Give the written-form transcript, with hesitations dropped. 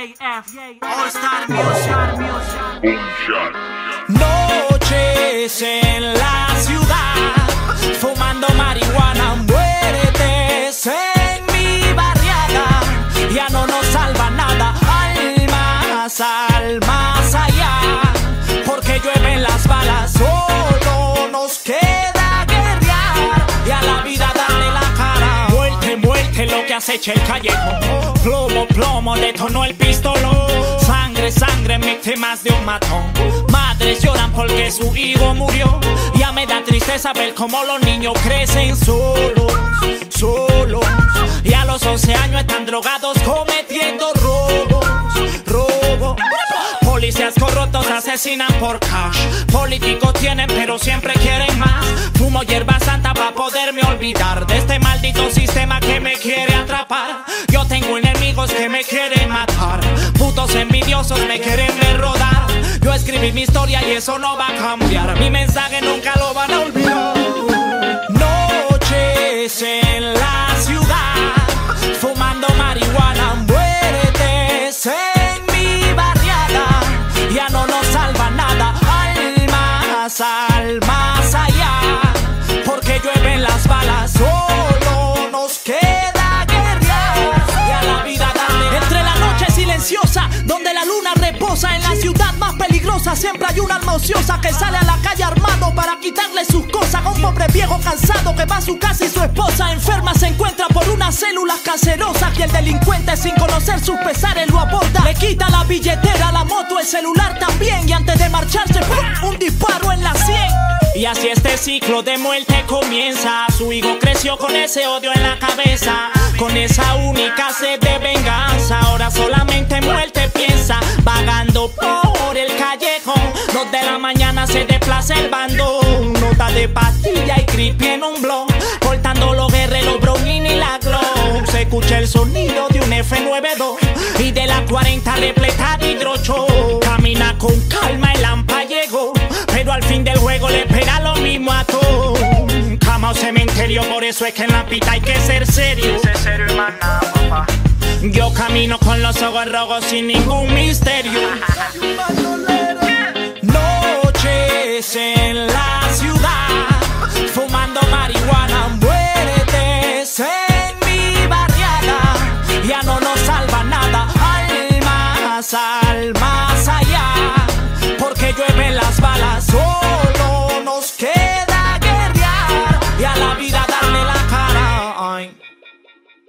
All Star Music. Noches en la ciudad, fumando marihuana, muertes en mi barriada. Ya no nos salva nada, al más allá, porque llueven las balas, solo nos queda guerrear y a la vida darle la cara. Muerte, muerte, lo que acecha el callejón. Plomo, plomo, detonó el pistolón. Sangre, sangre, víctimas de un matón. Madres lloran porque su hijo murió. Ya me da tristeza ver cómo los niños crecen solos, solos. Y a los 11 años están drogados cometiendo robos. Policías corruptos asesinan por cash. Políticos tienen pero siempre quieren más. Fumo hierba santa pa' poderme olvidar de este maldito sistema que me quiere atrapar. Yo tengo enemigos que me quieren matar. Putos envidiosos me quieren ver rodar. Yo escribí mi historia y eso no va a cambiar. Mi mensaje nunca lo van a olvidar. Noches en la ciudad, fumando marihuana, muertes en mi barriada. Ya no nos salva nada, al más allá, porque llueven las balas, solo nos queda guerrear y a la vida darle. Entre la noche silenciosa, donde la luna reposa, en la ciudad más peligrosa siempre hay una alma ociosa que sale a la calle armado para quitarle sus cosas. Un pobre viejo cansado que va a su casa y su esposa enferma se encuentra por unas células cancerosas y el delincuente sin conocer sus pesares lo aborda. Le quita la billetera, la moto, el celular también y antes de marcharse ¡pum!, un disparo en la 100. Y así este ciclo de muerte comienza. Su hijo creció con ese odio en la cabeza, con esa única sed de venganza. Ahora solamente muerte piensa, vagando por el callejón. 2 de la mañana se desplaza el bandón. Nota de pastilla y creepy en un blog, portando los guerreros Browning y la Glock. Se escucha el sonido de un F92 y de la 40 repleta de hidrocho. Camina con calma, el AMPA llegó, pero al fin del juego le espera lo mismo a todos. Cama o cementerio, por eso es que en la pita hay que ser serio. Yo camino con los ojos rojos sin ningún misterio. Noches en la ciudad, fumando marihuana,